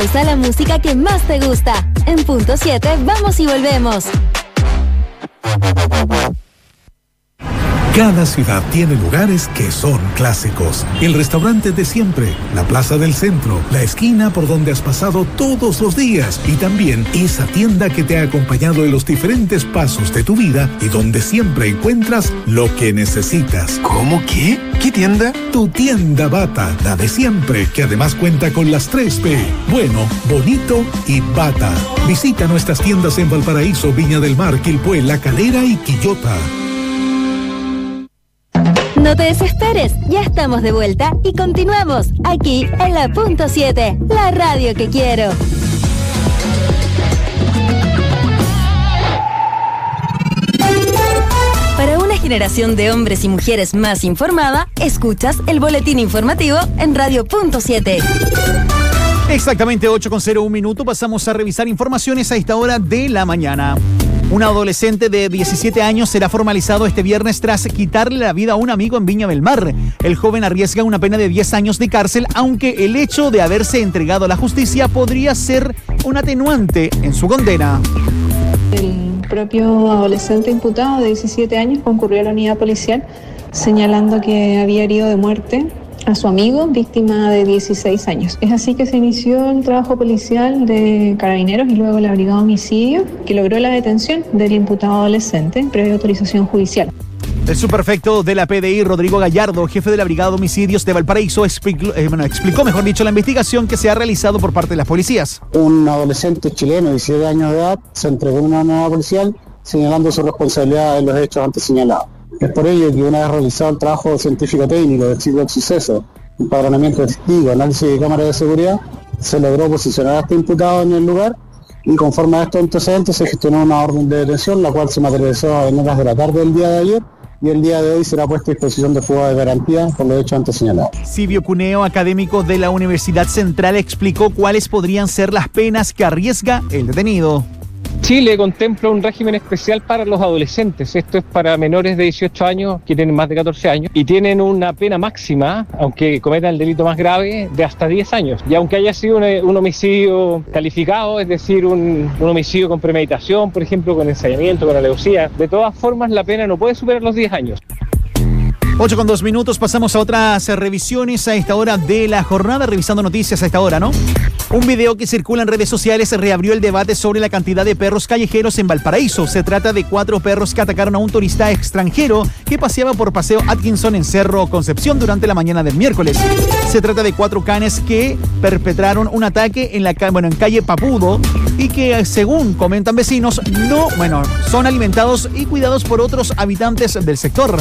pausa la música que más te gusta. En punto 7 vamos y volvemos. Cada ciudad tiene lugares que son clásicos. El restaurante de siempre, la plaza del centro, la esquina por donde has pasado todos los días y también esa tienda que te ha acompañado en los diferentes pasos de tu vida y donde siempre encuentras lo que necesitas. ¿Cómo qué? ¿Qué tienda? Tu tienda Bata, la de siempre, que además cuenta con las 3B. Bueno, bonito y Bata. Visita nuestras tiendas en Valparaíso, Viña del Mar, Quilpué, La Calera y Quillota. No te desesperes, ya estamos de vuelta y continuamos aquí en la punto 7, la radio que quiero. Para una generación de hombres y mujeres más informada, escuchas el boletín informativo en Radio Punto 7. Exactamente 8:01 pasamos a revisar informaciones a esta hora de la mañana. Un adolescente de 17 años será formalizado este viernes tras quitarle la vida a un amigo en Viña del Mar. El joven arriesga una pena de 10 años de cárcel, aunque el hecho de haberse entregado a la justicia podría ser un atenuante en su condena. El propio adolescente imputado de 17 años concurrió a la unidad policial señalando que había herido de muerte a su amigo, víctima de 16 años. Es así que se inició el trabajo policial de Carabineros y luego la Brigada de Homicidio, que logró la detención del imputado adolescente previa autorización judicial. El superprefecto de la PDI, Rodrigo Gallardo, jefe de la Brigada de Homicidios de Valparaíso, explicó la investigación que se ha realizado por parte de las policías. Un adolescente chileno de 17 años de edad se entregó a una unidad policial señalando su responsabilidad en los hechos antes señalados. Es por ello que una vez realizado el trabajo científico-técnico del sitio del suceso, empadronamiento de testigos, análisis de cámaras de seguridad, se logró posicionar a este imputado en el lugar y conforme a estos antecedentes se gestionó una orden de detención, la cual se materializó en horas de la tarde del día de ayer y el día de hoy será puesta a disposición de fuga de garantía por los hechos antes señalados. Silvio Cuneo, académico de la Universidad Central, explicó cuáles podrían ser las penas que arriesga el detenido. Chile contempla un régimen especial para los adolescentes. Esto es para menores de 18 años que tienen más de 14 años y tienen una pena máxima, aunque cometan el delito más grave, de hasta 10 años. Y aunque haya sido un homicidio calificado, es decir, un homicidio con premeditación, por ejemplo, con ensayamiento, con alevosía, de todas formas la pena no puede superar los 10 años. 8:02, pasamos a otras revisiones a esta hora de la jornada, revisando noticias a esta hora, ¿no? Un video que circula en redes sociales reabrió el debate sobre la cantidad de perros callejeros en Valparaíso. Se trata de 4 perros que atacaron a un turista extranjero que paseaba por Paseo Atkinson en Cerro Concepción durante la mañana del miércoles. Se trata de 4 canes que perpetraron un ataque en calle Papudo y que, según comentan vecinos, son alimentados y cuidados por otros habitantes del sector.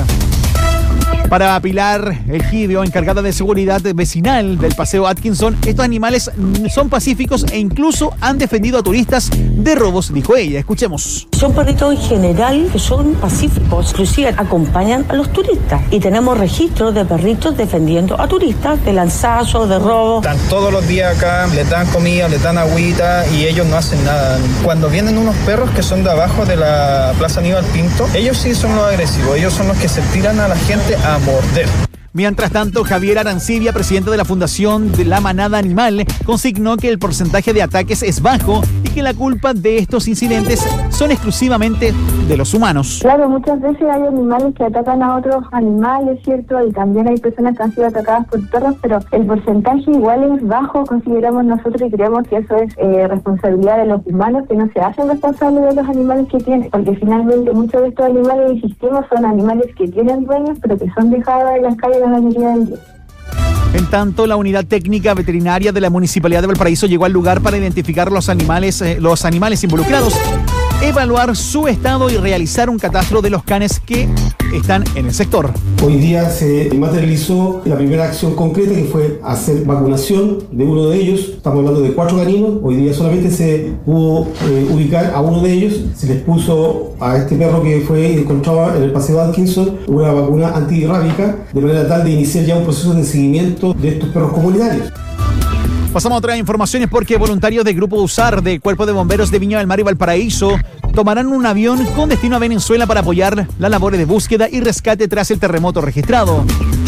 Para Pilar Egidio, encargada de seguridad vecinal del Paseo Atkinson, estos animales son pacíficos e incluso han defendido a turistas de robos, dijo ella. Escuchemos. Son perritos en general que son pacíficos, inclusive acompañan a los turistas y tenemos registros de perritos defendiendo a turistas de lanzazos, de robo. Están todos los días acá, les dan comida, les dan agüita y ellos no hacen nada. Cuando vienen unos perros que son de abajo de la Plaza Aníbal Pinto, ellos sí son los agresivos, ellos son los que se tiran a la gente a morder. Mientras tanto, Javier Arancibia, presidente de la Fundación de la Manada Animal, consignó que el porcentaje de ataques es bajo y que la culpa de estos incidentes son exclusivamente de los humanos. Claro, muchas veces hay animales que atacan a otros animales, ¿cierto? Y también hay personas que han sido atacadas por perros, pero el porcentaje igual es bajo, consideramos nosotros, y creemos que eso es responsabilidad de los humanos, que no se hacen responsables de los animales que tienen, porque finalmente muchos de estos animales, insistimos, son animales que tienen dueños, pero que son dejados en las calles la mayoría del día. En tanto, la unidad técnica veterinaria de la Municipalidad de Valparaíso llegó al lugar para identificar los animales involucrados, evaluar su estado y realizar un catastro de los canes que están en el sector. Hoy día se materializó la primera acción concreta, que fue hacer vacunación de uno de ellos. Estamos hablando de 4 caninos. Hoy día solamente se pudo ubicar a uno de ellos. Se les puso a este perro que fue encontrado en el Paseo Atkinson una vacuna antirrábica, de manera tal de iniciar ya un proceso de seguimiento de estos perros comunitarios. Pasamos a otras informaciones porque voluntarios del Grupo USAR del Cuerpo de Bomberos de Viña del Mar y Valparaíso tomarán un avión con destino a Venezuela para apoyar las labores de búsqueda y rescate tras el terremoto registrado.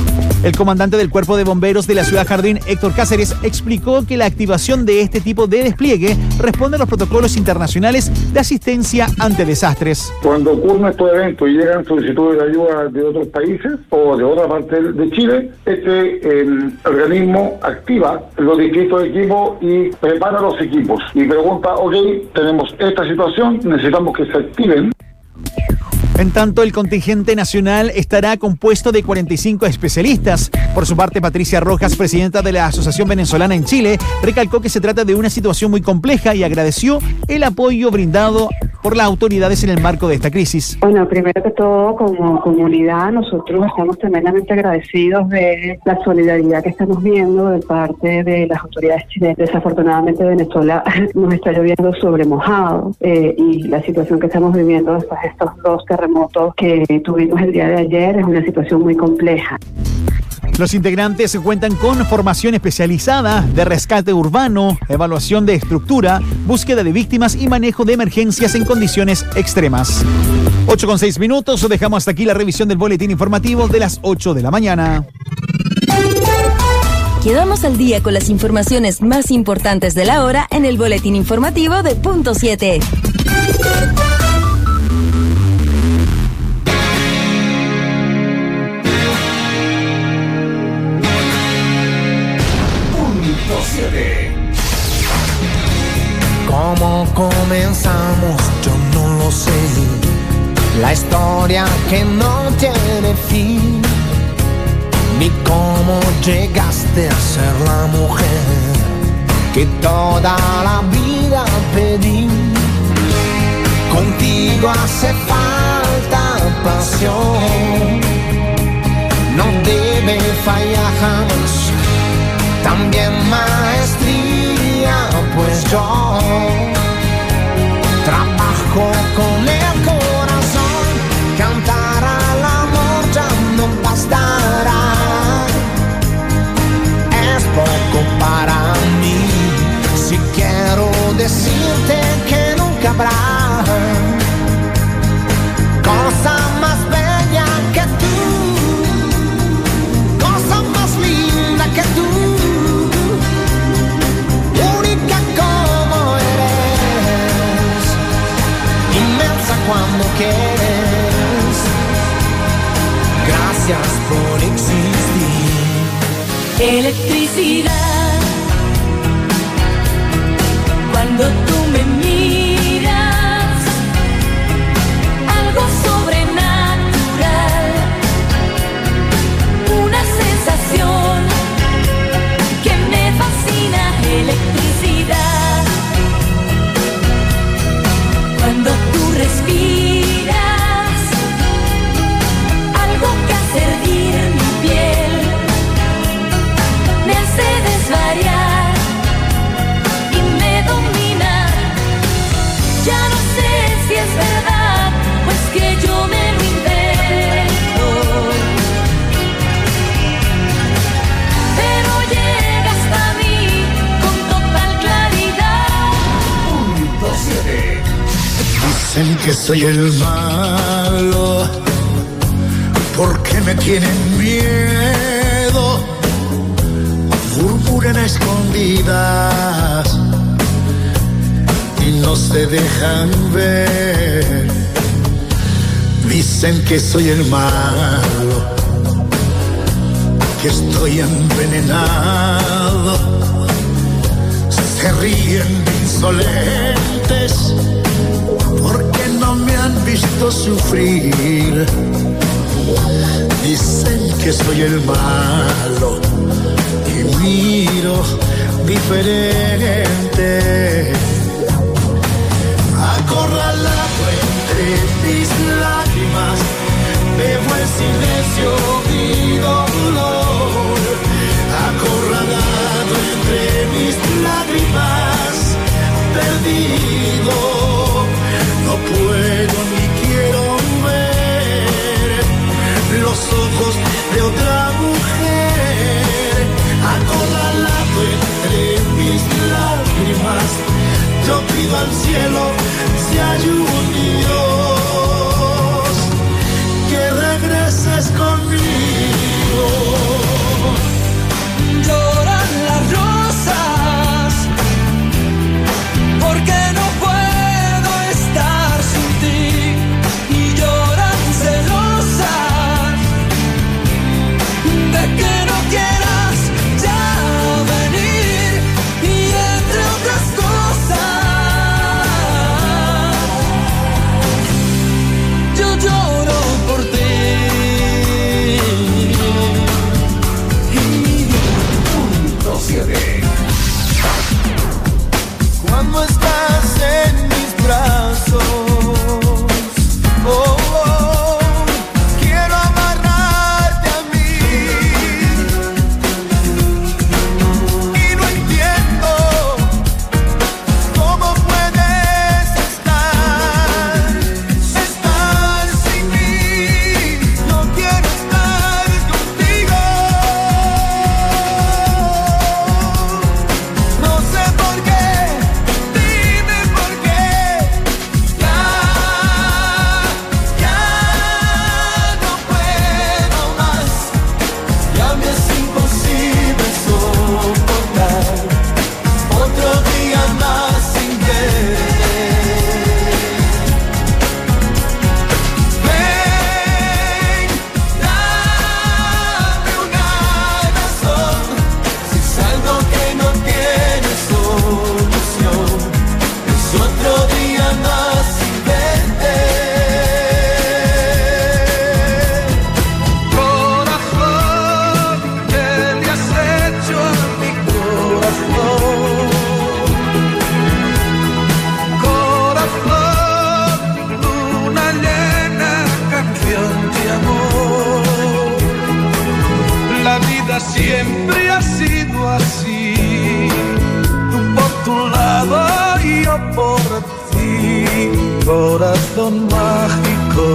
El comandante del Cuerpo de Bomberos de la Ciudad Jardín, Héctor Cáceres, explicó que la activación de este tipo de despliegue responde a los protocolos internacionales de asistencia ante desastres. Cuando ocurren estos eventos y llegan solicitudes de ayuda de otros países o de otra parte de Chile, este organismo activa los distintos equipos y prepara los equipos y pregunta, ok, tenemos esta situación, necesitamos que se activen. En tanto, el contingente nacional estará compuesto de 45 especialistas. Por su parte, Patricia Rojas, presidenta de la Asociación Venezolana en Chile, recalcó que se trata de una situación muy compleja y agradeció el apoyo brindado por las autoridades en el marco de esta crisis. Bueno, primero que todo, como comunidad, nosotros estamos tremendamente agradecidos de la solidaridad que estamos viendo de parte de las autoridades chilenas. Desafortunadamente, Venezuela nos está lloviendo sobre mojado y la situación que estamos viviendo después de estos dos terremotos que tuvimos el día de ayer es una situación muy compleja. Los integrantes cuentan con formación especializada de rescate urbano, evaluación de estructura, búsqueda de víctimas y manejo de emergencias en condiciones extremas. 8:06. Dejamos hasta aquí la revisión del boletín informativo de las 8 de la mañana. Quedamos al día con las informaciones más importantes de la hora en el boletín informativo de Punto 7. ¿Cómo comenzamos? Yo no lo sé. La historia que no tiene fin. Ni cómo llegaste a ser la mujer que toda la vida pedí. Contigo hace falta pasión. No debe fallar jamás. También maestría, pues yo trabajo con el corazón. Cantar al amor ya no bastará. Es poco para mí. Si quiero decirte que nunca habrá cosa más bella que tú, cosa más linda que tú. Cuando quieres, gracias por existir. Electricidad, cuando tú me miras, algo sobrenatural, una sensación que me fascina. Electricidad, cuando tú respiras, algo que hace hervir mi piel, me hace desvariar y me domina. Ya no sé si es verdad o es que yo me lo invento, pero llega hasta mí con total claridad. Punto 7. Dicen que soy el malo, porque me tienen miedo, murmuran a escondidas y no se dejan ver. Dicen que soy el malo, que estoy envenenado, se ríen insolentes porque no me han visto sufrir. Dicen que soy el malo y miro diferente. Acorralado entre mis lágrimas, veo el silencio mi dolor. Acorralado entre mis lágrimas, perdido. No puedo ni quiero ver los ojos de otra mujer. Acorralado entre mis lágrimas, yo pido al cielo si hay un Dios que regreses conmigo. corazón mágico.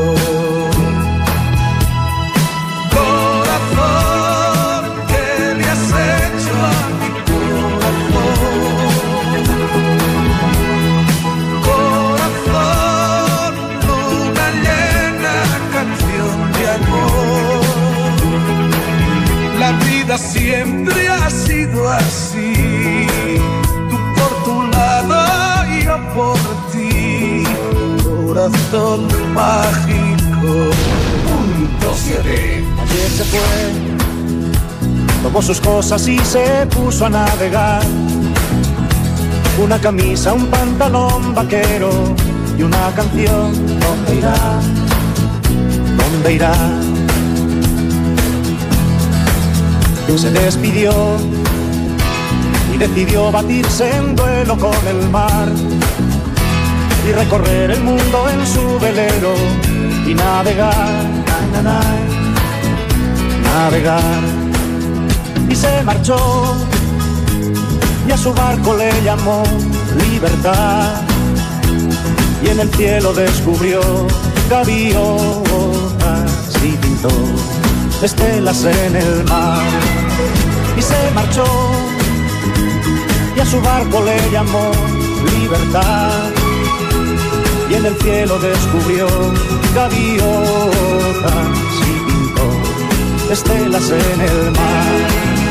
Corazón, ¿qué le has hecho a mi corazón? Corazón, luna llena, canción de amor. La vida siempre ha sido así, tú por tu lado y yo por ti. Corazón mágico. Punto 7. Ayer se fue, tomó sus cosas y se puso a navegar. Una camisa, un pantalón vaquero y una canción. ¿Dónde irá? ¿Dónde irá? Se despidió y decidió batirse en duelo con el mar y recorrer el mundo en su velero y navegar, navegar. Y se marchó y a su barco le llamó Libertad, y en el cielo descubrió gaviotas y pintó estelas en el mar. Y se marchó y a su barco le llamó Libertad, y en el cielo descubrió gaviotas y pintó estelas en el mar.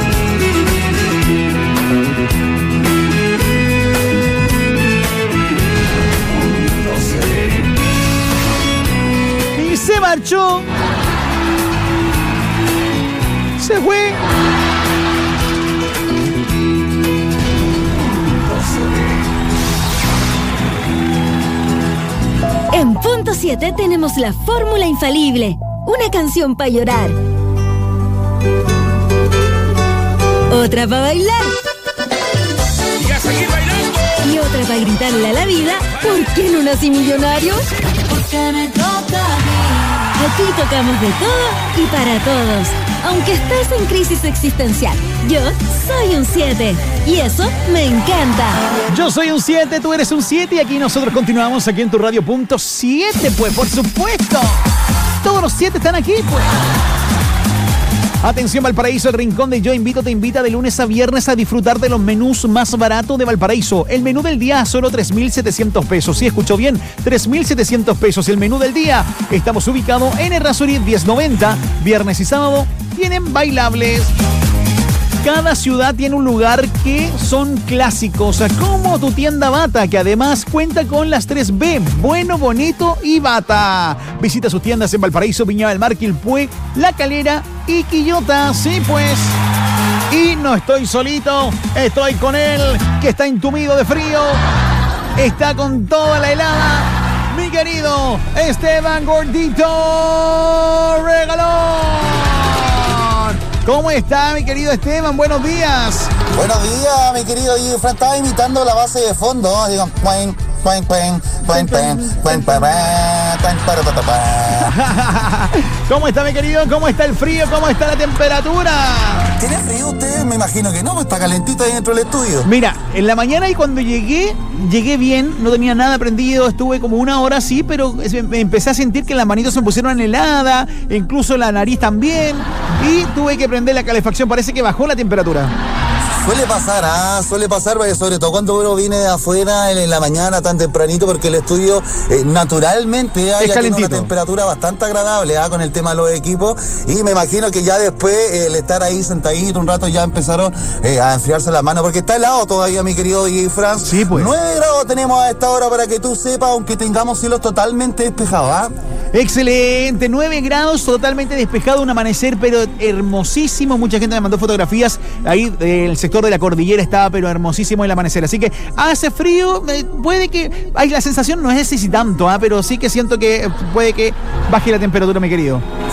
Y se marchó. Se fue. En punto 7 tenemos la fórmula infalible. Una canción para llorar. Otra para bailar. Y a seguir bailando. Y otra para gritarle a la vida: ¿por qué no nací millonario? Porque me toca a mí. Aquí tocamos de todo y para todos. Aunque estés en crisis existencial, yo soy un 7. Y eso me encanta. Yo soy un 7, tú eres un 7 y aquí nosotros continuamos aquí en tu radio punto 7, pues, por supuesto. Todos los 7 están aquí, pues. Atención Valparaíso, el Rincón de Yo Invito te invita de lunes a viernes a disfrutar de los menús más baratos de Valparaíso. El menú del día a solo 3.700 pesos. Sí, escuchó bien, 3.700 pesos el menú del día. Estamos ubicados en Errázuriz 1090. Viernes y sábado tienen bailables. Cada ciudad tiene un lugar que son clásicos, como tu tienda Bata, que además cuenta con las 3B, bueno, bonito y Bata. Visita sus tiendas en Valparaíso, Viña del Mar, Quilpué, La Calera y Quillota. Sí, pues. Y no estoy solito, estoy con él, que está entumido de frío, está con toda la helada, mi querido Esteban Gordito Regalón. ¿Cómo está, mi querido Esteban? Buenos días. Buenos días, mi querido Fran. Estaba imitando la base de fondo, ¿no? Digo, ¿Cómo está, mi querido? ¿Cómo está el frío? ¿Cómo está la temperatura? ¿Tiene frío usted? Me imagino que no, pues está calentito ahí dentro del estudio. Mira, en la mañana y cuando llegué bien, no tenía nada prendido, estuve como una hora así, pero me empecé a sentir que las manitos se me pusieron heladas, incluso la nariz también, y tuve que prender la calefacción, parece que bajó la temperatura. Suele pasar, sobre todo cuando uno viene de afuera en la mañana tan tempranito, porque el estudio naturalmente ya tiene una temperatura bastante agradable con el tema de los equipos, y me imagino que ya después el estar ahí sentadito un rato ya empezaron a enfriarse las manos, porque está helado todavía, mi querido DJ Franz. Sí, pues. 9 grados tenemos a esta hora, para que tú sepas, aunque tengamos cielos totalmente despejados. Excelente, 9 grados, totalmente despejado, un amanecer pero hermosísimo. Mucha gente me mandó fotografías ahí del sector de la cordillera, estaba pero hermosísimo el amanecer. Así que hace frío, puede que, la sensación no es así tanto, pero sí que siento que puede que baje la temperatura, mi querido.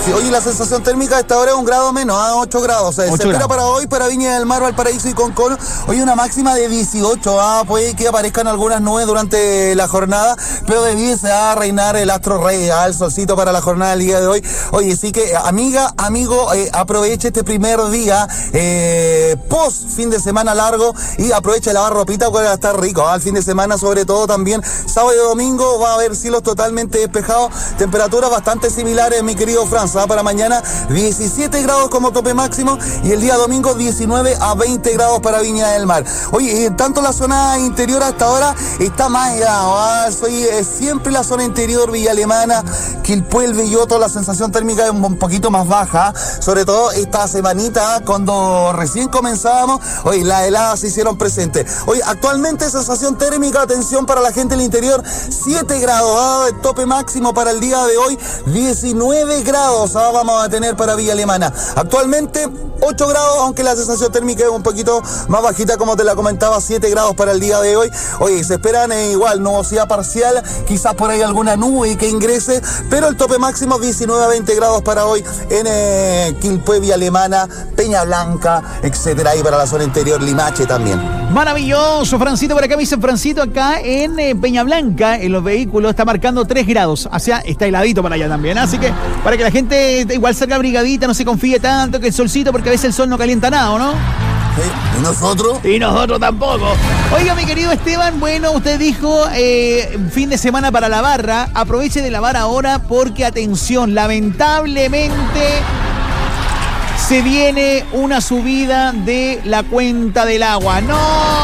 Sí, oye, la sensación térmica a esta hora es 1 grado menos, 8 grados. O sea, se espera para hoy, para Viña del Mar, Valparaíso y Concón. Hoy una máxima de 18. Puede que aparezcan algunas nubes durante la jornada, pero debiese reinar el astro rey, el solcito para la jornada del día de hoy. Oye, sí que, amiga, amigo, aproveche este primer día post fin de semana largo y aproveche de lavar ropita porque va a estar rico. El fin de semana, sobre todo también sábado y domingo, va a haber cielos totalmente despejados, temperaturas bastante similares, mi querido Franz. Para mañana 17 grados como tope máximo y el día domingo 19 a 20 grados para Viña del Mar. Oye, tanto la zona interior hasta ahora está más helado. Siempre la zona interior, Villa Alemana, Quilpué, el Belloto, la sensación térmica es un poquito más baja, sobre todo esta semanita cuando recién comenzábamos. Oye, las heladas se hicieron presentes. Oye, actualmente sensación térmica, atención para la gente del interior, 7 grados, el tope máximo para el día de hoy, 19 grados vamos a tener para Villa Alemana. Actualmente 8 grados, aunque la sensación térmica es un poquito más bajita, como te la comentaba, 7 grados para el día de hoy. Oye, se esperan igual nubosidad parcial, quizás por ahí alguna nube que ingrese, pero el tope máximo 19 a 20 grados para hoy en Quilpué, Villa Alemana, Peña Blanca, etcétera, ahí para la zona interior, Limache también. Maravilloso, Francito, por acá me dice Francito, acá en Peña Blanca, en los vehículos, está marcando 3 grados, o sea, está heladito para allá también, así que para que la gente igual salga brigadita, no se confíe tanto que el solcito, porque a veces el sol no calienta nada, ¿no? ¿Y nosotros? Y nosotros tampoco. Oiga, mi querido Esteban, bueno, usted dijo fin de semana para la barra. Aproveche de lavar ahora porque, atención, lamentablemente se viene una subida de la cuenta del agua. ¡No!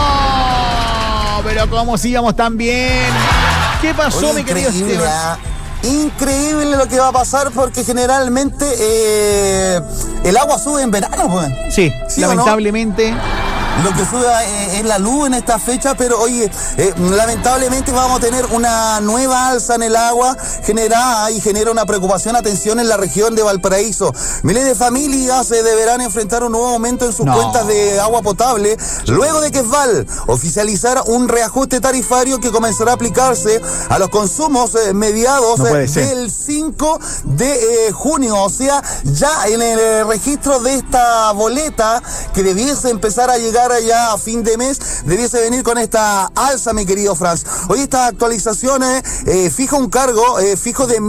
Pero ¿cómo sigamos tan bien? ¿Qué pasó, oye, mi querido Esteban? Increíble lo que va a pasar porque generalmente el agua sube en verano, pues. Sí, lamentablemente. Lo que sube es la luz en esta fecha, pero oye, lamentablemente vamos a tener una nueva alza en el agua generada y genera una preocupación, atención, en la región de Valparaíso. Miles de familias se deberán enfrentar un nuevo aumento en sus cuentas de agua potable, luego de que Val oficializara un reajuste tarifario que comenzará a aplicarse a los consumos mediados del 5 de junio. O sea, ya en el registro de esta boleta que debiese empezar a llegar allá a fin de mes, debiese venir con esta alza, mi querido Franz. Hoy estas actualizaciones fija un cargo fijo de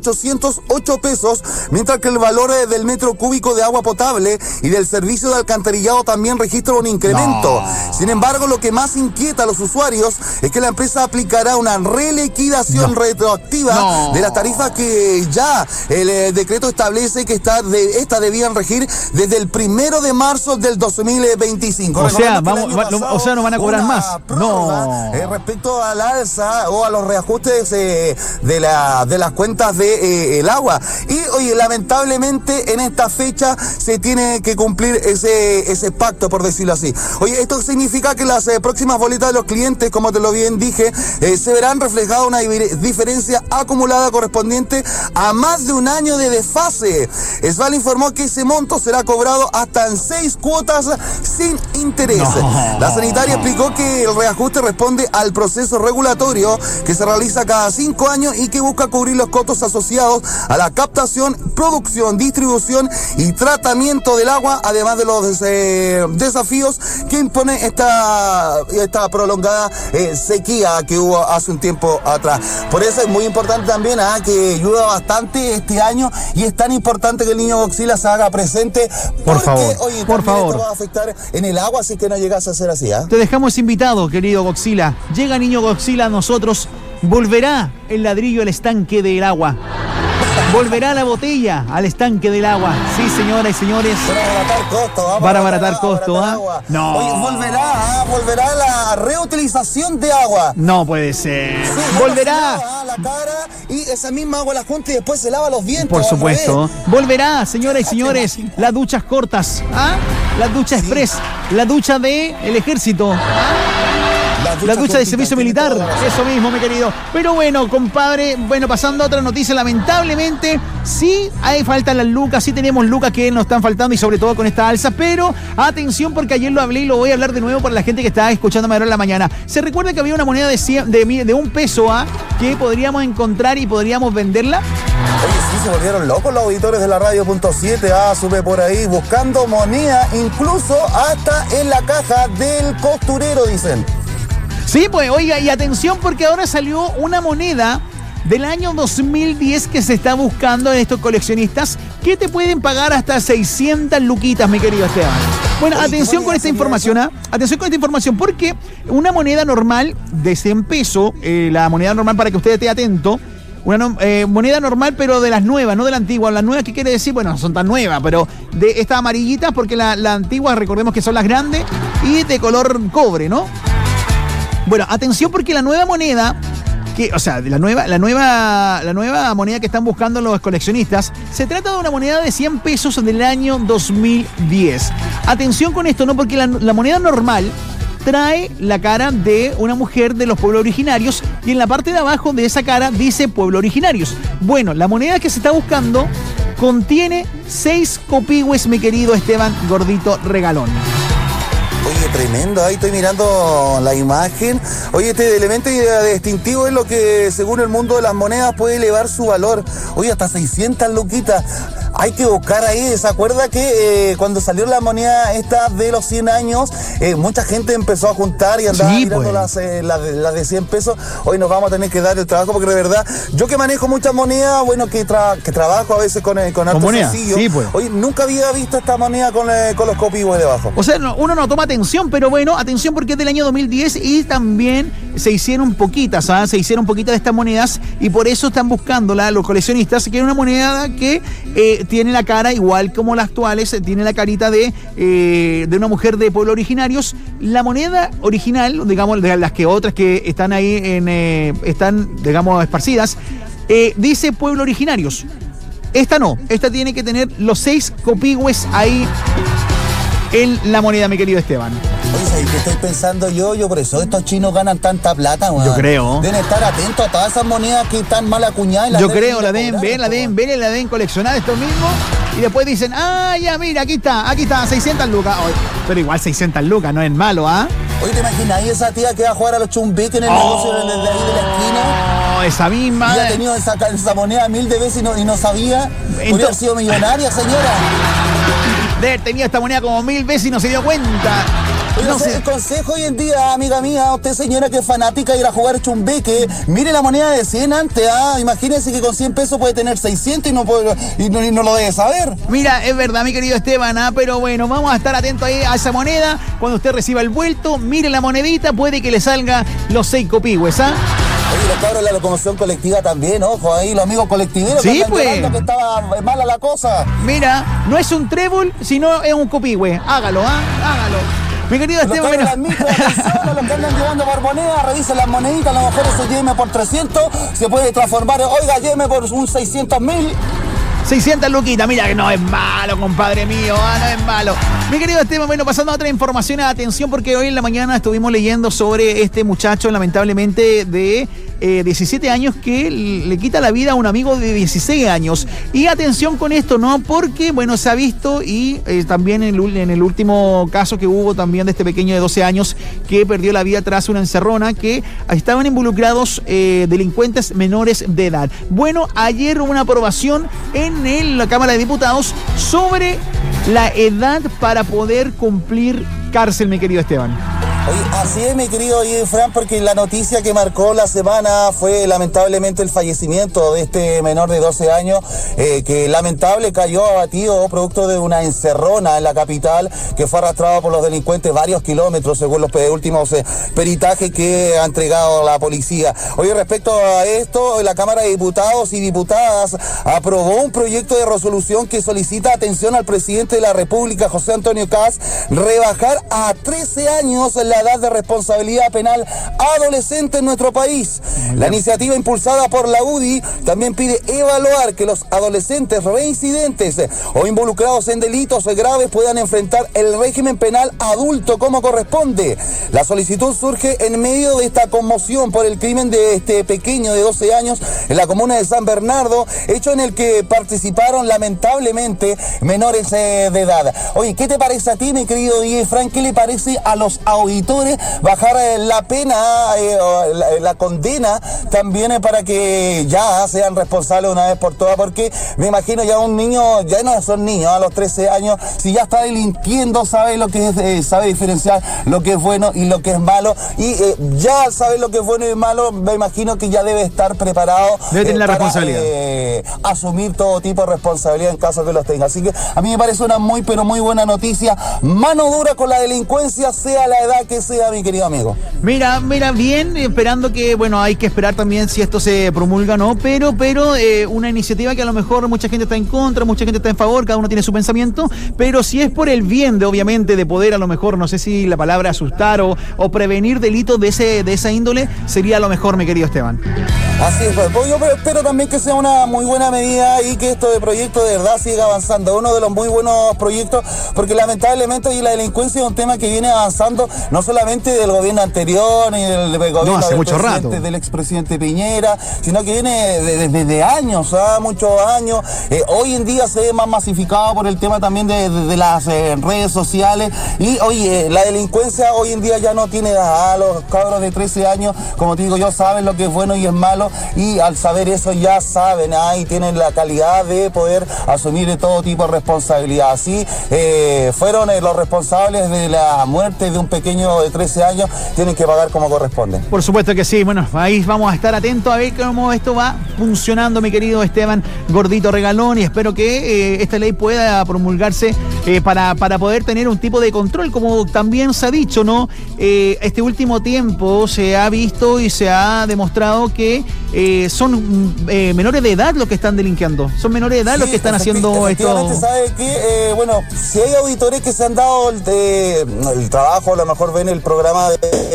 1.808 pesos, mientras que el valor del metro cúbico de agua potable y del servicio de alcantarillado también registra un incremento. Sin embargo, lo que más inquieta a los usuarios es que la empresa aplicará una reliquidación retroactiva de las tarifas que ya el decreto establece que estas debían regir desde el 1 de marzo del 2025. O sea, no van a cobrar más. No. Respecto al alza o a los reajustes de las cuentas del agua. Y oye, lamentablemente en esta fecha se tiene que cumplir ese pacto, por decirlo así. Oye, esto significa que las próximas boletas de los clientes, como te lo bien dije, se verán reflejada una diferencia acumulada correspondiente a más de un año de desfase. Esval informó que ese monto será cobrado hasta en 6 cuotas sin interés. La sanitaria explicó que el reajuste responde al proceso regulatorio que se realiza cada 5 años y que busca cubrir los costos asociados a la captación, producción, distribución y tratamiento del agua, además de los desafíos que impone esta prolongada sequía que hubo hace un tiempo atrás. Por eso es muy importante también que ayuda bastante este año y es tan importante que el niño Godzilla se haga presente porque, por favor, esto va a afectar en el agua, así que no llegase a ser así. Te dejamos invitado, querido Godzilla. Llega niño Godzilla a nosotros. Volverá el ladrillo al estanque del agua. Volverá la botella al estanque del agua. Sí, señoras y señores. Para abaratar costo. No. Oye, volverá la reutilización de agua. No puede ser. Sí, volverá. La cara y esa misma agua la junta y después se lava los dientes. Por supuesto. Volverá, señoras y señores, las duchas cortas. La ducha express. La ducha del ejército. La ducha de servicio militar, eso mismo, mi querido. Pero bueno, compadre, pasando a otra noticia, lamentablemente sí hay falta las lucas, sí tenemos lucas que nos están faltando y sobre todo con esta alza, pero atención porque ayer lo hablé y lo voy a hablar de nuevo para la gente que está escuchándome ahora en la mañana. Se recuerda que había una moneda de 100, de 1 peso que podríamos encontrar y podríamos venderla. Oye, sí, se volvieron locos los auditores de la Radio.7, supe por ahí, buscando moneda, incluso hasta en la caja del costurero, dicen. Sí, pues, oiga, y atención porque ahora salió una moneda del año 2010 que se está buscando en estos coleccionistas que te pueden pagar hasta 600 luquitas, mi querido Esteban. Bueno, oye, atención con esta información, atención con esta información, porque una moneda normal de 100 pesos, la moneda normal para que usted esté atento, una moneda normal pero de las nuevas, no de la antigua. Las nuevas, ¿qué quiere decir? Bueno, no son tan nuevas, pero de estas amarillitas, porque la antigua, recordemos que son las grandes y de color cobre, ¿no? Bueno, atención porque la nueva moneda, la nueva moneda que están buscando los coleccionistas, se trata de una moneda de 100 pesos del año 2010. Atención con esto, ¿no? Porque la moneda normal trae la cara de una mujer de los pueblos originarios y en la parte de abajo de esa cara dice pueblos originarios. Bueno, la moneda que se está buscando contiene 6 copigües, mi querido Esteban Gordito Regalón. Oye, tremendo, ahí estoy mirando la imagen. Oye, este elemento distintivo es lo que, según el mundo de las monedas, puede elevar su valor. Oye, hasta 600 luquitas. Hay que buscar ahí. ¿Se acuerda que cuando salió la moneda esta de los 100 años, mucha gente empezó a juntar y andaba mirando las de 100 pesos? Hoy nos vamos a tener que dar el trabajo porque de verdad, yo que manejo muchas monedas, bueno, que trabajo a veces con harto sencillo. Sí, pues. Oye, nunca había visto esta moneda con los copigües debajo. O sea, uno no toma atención, pero bueno, atención porque es del año 2010 y también se hicieron poquitas, se hicieron poquitas de estas monedas y por eso están buscándola los coleccionistas, que es una moneda que tiene la cara igual como las actuales, tiene la carita de una mujer de pueblos originarios. La moneda original, digamos, de las que otras que están ahí están, digamos, esparcidas, dice pueblos originarios. Esta no, esta tiene que tener los 6 copigües ahí en la moneda, mi querido Esteban. Oye, ¿sabes qué estoy pensando yo? Por eso estos chinos ganan tanta plata, weón. Yo creo. Deben estar atentos a todas esas monedas que están mal acuñadas. Yo creo, la deben ver y la deben coleccionar estos mismos. Y después dicen, ya mira, aquí está, 600 lucas. Oye, pero igual 600 lucas, no es malo, Oye, ¿te imaginas esa tía que va a jugar a los chumbiques en el negocio de ahí de la esquina? Esa misma. Y ha tenido esa moneda 1000 de veces y no sabía. Podría haber sido millonaria, señora. De haber tenido esta moneda como 1000 veces y no se dio cuenta. No sé. El consejo hoy en día, amiga mía, usted señora que es fanática de ir a jugar chumbeque, mire la moneda de 100 antes, imagínense que con 100 pesos puede tener 600 y no lo debe saber. Mira, es verdad, mi querido Esteban, pero bueno, vamos a estar atentos ahí a esa moneda. Cuando usted reciba el vuelto, mire la monedita, puede que le salga los 6 copigües, Oye, los cabros de la locomoción colectiva también, ojo, ahí los amigos colectiveros. Sí, pues. Que estaba mala la cosa. Mira, no es un trébol, sino es un copigüe. Hágalo, hágalo. Mi querido Esteban, bueno. Los que andan llevando por moneda, revisen las moneditas, a lo mejor ese lléveme por 300, se puede transformar, oiga, lléveme por un 600.000. 600 luquitas, mira que no es malo, compadre mío, no es malo. Mi querido Esteban, bueno, pasando a otra información, atención, porque hoy en la mañana estuvimos leyendo sobre este muchacho, lamentablemente, de 17 años que le quita la vida a un amigo de 16 años. Y atención con esto, ¿no? Porque, bueno, se ha visto y también en el último caso que hubo también de este pequeño de 12 años que perdió la vida tras una encerrona, que estaban involucrados delincuentes menores de edad. Bueno, ayer hubo una aprobación en la Cámara de Diputados sobre la edad para poder cumplir cárcel, mi querido Esteban. Oye, así es, mi querido Fran, porque la noticia que marcó la semana fue lamentablemente el fallecimiento de este menor de 12 años, que lamentable cayó abatido producto de una encerrona en la capital, que fue arrastrado por los delincuentes varios kilómetros, según los últimos peritajes que ha entregado la policía. Oye, respecto a esto, la Cámara de Diputados y Diputadas aprobó un proyecto de resolución que solicita atención al presidente de la República, José Antonio Kast, rebajar a 13 años la edad de responsabilidad penal adolescente en nuestro país. La iniciativa impulsada por la UDI también pide evaluar que los adolescentes reincidentes o involucrados en delitos graves puedan enfrentar el régimen penal adulto como corresponde. La solicitud surge en medio de esta conmoción por el crimen de este pequeño de 12 años en la comuna de San Bernardo, hecho en el que participaron lamentablemente menores de edad. Oye, ¿qué te parece a ti, mi querido DJ Frank? ¿Qué le parece a los auditores auditores, bajar la pena, la condena también para que ya sean responsables una vez por todas, porque me imagino ya un niño, ya no son niños a los 13 años, si ya está delinquiendo, sabe lo que es, sabe diferenciar lo que es bueno y lo que es malo, y ya sabe lo que es bueno y malo, me imagino que ya debe estar preparado, debe tener la para responsabilidad, asumir todo tipo de responsabilidad en caso que los tenga. Así que a mí me parece una muy pero muy buena noticia. Mano dura con la delincuencia, sea la edad que sea, mi querido amigo. Mira, bien, esperando que, bueno, hay que esperar también si esto se promulga o no, pero una iniciativa que a lo mejor mucha gente está en contra, mucha gente está en favor, cada uno tiene su pensamiento, pero si es por el bien de, obviamente, de poder a lo mejor, no sé si la palabra asustar o prevenir delitos de esa índole, sería lo mejor, mi querido Esteban. Así es, pues yo espero también que sea una muy buena medida y que esto de proyecto de verdad siga avanzando. Uno de los muy buenos proyectos, porque lamentablemente hoy la delincuencia es un tema que viene avanzando no solamente del gobierno anterior ni del gobierno del expresidente Piñera, sino que viene desde años, muchos años. Hoy en día se ve más masificado por el tema también de las redes sociales, y hoy la delincuencia hoy en día ya no tiene edad. Los cabros de 13 años, como te digo yo, saben lo que es bueno y es malo, y al saber eso ya saben, y tienen la calidad de poder asumir todo tipo de responsabilidad. Así fueron los responsables de la muerte de un pequeño de 13 años, tienen que pagar como corresponde. Por supuesto que sí. Bueno, ahí vamos a estar atentos a ver cómo esto va funcionando, mi querido Esteban Gordito Regalón, y espero que esta ley pueda promulgarse para poder tener un tipo de control, como también se ha dicho, ¿no? Este último tiempo se ha visto y se ha demostrado que son menores de edad los que están delinquiendo, son menores de edad los que están haciendo esto. ¿Sabe qué? Bueno, si hay auditores que se han dado el trabajo, a lo mejor ven el programa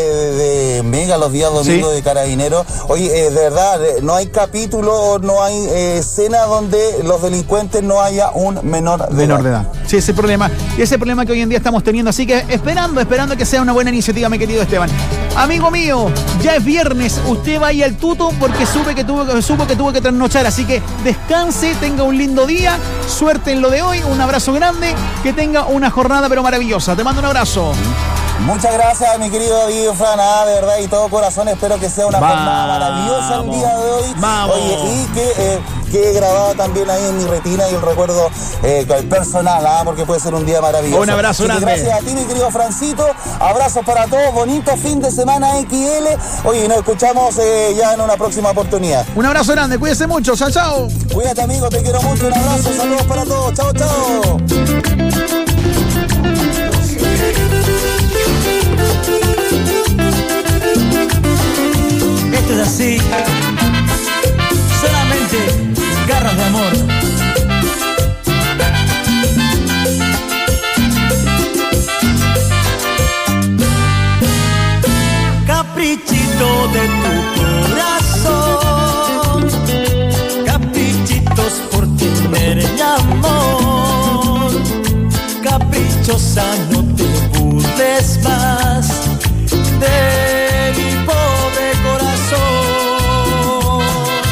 de Mega los días domingos, ¿sí?, de Carabineros. Oye, de verdad, no hay capítulo, no hay escena donde los delincuentes no haya un menor de edad. Sí, ese problema que hoy en día estamos teniendo, así que esperando que sea una buena iniciativa, mi querido Esteban. Amigo mío, ya es viernes, usted vaya al tuto porque supo que tuvo que trasnochar, así que descanse, tenga un lindo día, suerte en lo de hoy, un abrazo grande, que tenga una jornada pero maravillosa. Te mando un abrazo. Muchas gracias, mi querido David Fran, de verdad y todo corazón, espero que sea una jornada maravillosa el día de hoy. Oye, y que quede grabada también ahí en mi retina y el recuerdo personal, porque puede ser un día maravilloso. Un abrazo grande. Gracias a ti, mi querido Francito, abrazos para todos, bonito fin de semana XL. Oye, nos escuchamos ya en una próxima oportunidad. Un abrazo grande, cuídese mucho, chao, chao. Cuídate, amigo, te quiero mucho, un abrazo, saludos para todos, chao, chao. Esto es así, solamente garras de amor. Caprichito de tu corazón, caprichitos por tener mi amor. Caprichosa, no te burles más de mi pobre corazón.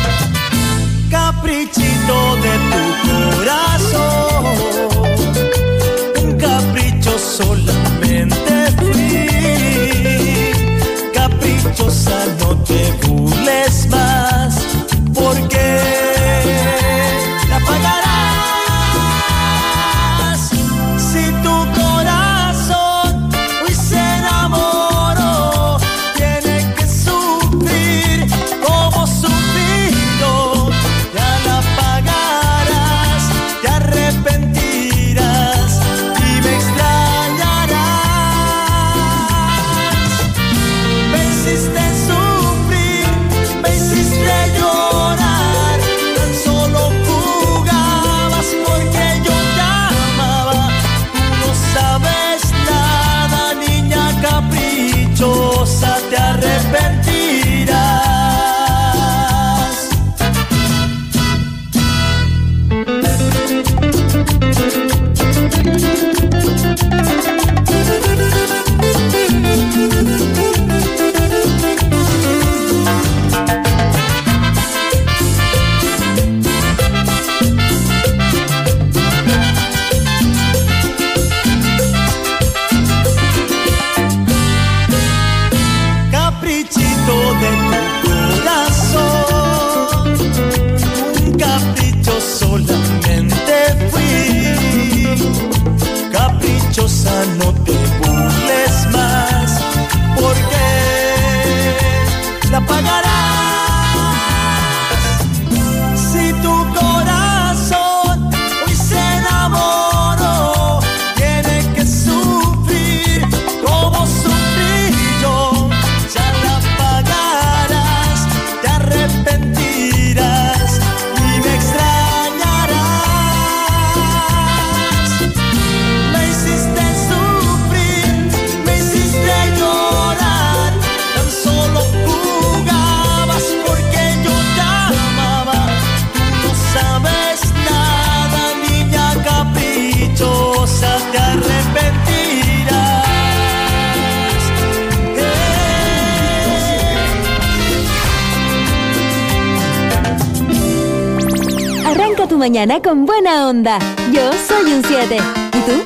Caprichito de tu corazón, un capricho solamente fui. Caprichosa, no te burles más, porque la pagarás si tu corazón Inicia tu mañana con buena onda. Yo soy un 7. ¿Y tú?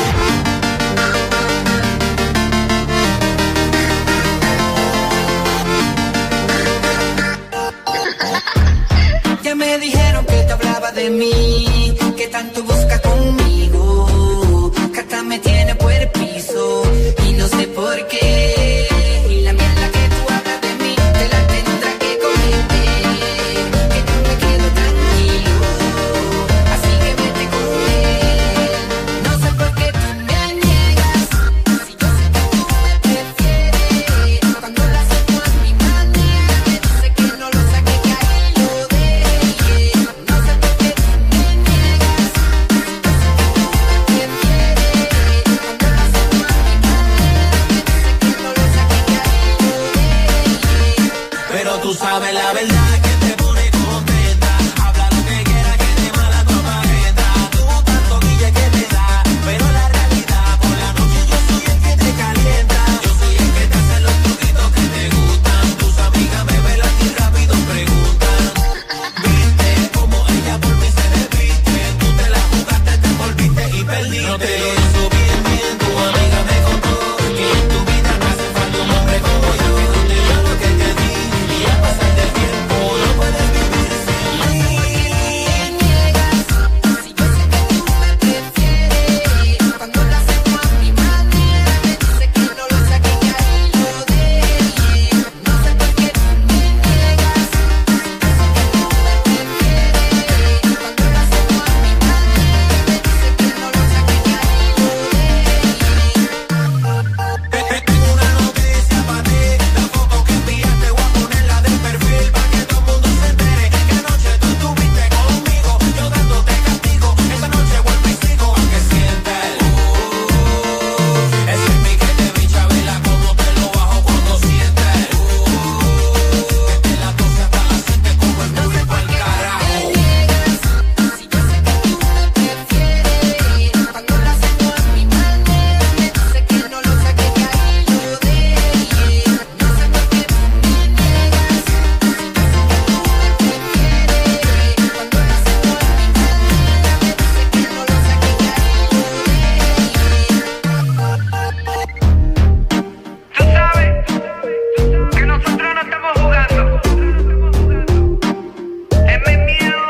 Ya me dijeron que te hablaba de mí, que tanto busca conmigo, que hasta me tiene por el piso y no sé por qué. Y la mierda que tú hablas de mí te la tendrás que cometer, que yo me quedo tranquilo, así que vete con él. No sé por qué tú me niegas, si yo sé que tú me prefieres. Cuando lo hacemos a mi manera, me dice que no lo saque, que ahí lo deje. No sé por qué tú me niegas, si yo sé que tú me prefieres. Cuando lo hacemos a mi manera, me dice que no lo saque, que ahí lo deje. Pero tú sabes la verdad que te pone contenta. Habla lo que quiera, que te mala tu aparenta. Tú tanto guille que te da, pero la realidad por la noche yo soy el que te calienta. Yo soy el que te hace los truquitos que te gustan. Tus amigas me velan y rápido preguntan: ¿viste cómo ella por mí se desviste? Tú te la jugaste, te envolviste y perdiste. No te lo hizo bien, bien, tu amiga me contó que en tu vida te hace falta un hombre como yo, que no te dio lo que te di y al pasar del tiempo no puedes vivir sin mí. Niegas, si yo sé que tú me prefieres. Cuando lo hacemos a mi manera, me dice que no lo saque, que ahí lo deje. No sé por qué tú me niegas, si yo sé que tú me prefieres. Cuando lo hacemos a mi manera, me dice que no lo saque, que ahí lo deje. Tengo una noticia para ti, la foto que enviaste voy a ponerla de perfil para que todo el mundo se entere que anoche tú estuviste conmigo, yo dándote castigo. Esta noche vuelvo y sigo aunque sientes. Ese es mi que te bicha, vela como te lo bajo cuando sientes. Que te la tose hasta la sientes como el móvil pa'l carajo. Si yo sé que tú me prefieres. Cuando lo hacemos a mi manera, me dice que no lo saque, que ahí lo deje. No sé por qué tú me niegas, si yo sé que tú me prefieres. Cuando lo hacemos a mi manera, me dice que no lo saque, que ahí lo deje. Tú sabes que nosotros no estamos jugando. Es mi miedo,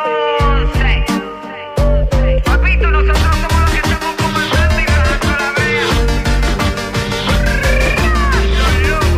papito, nosotros somos los que estamos comandando y bajando la brea. Los locos.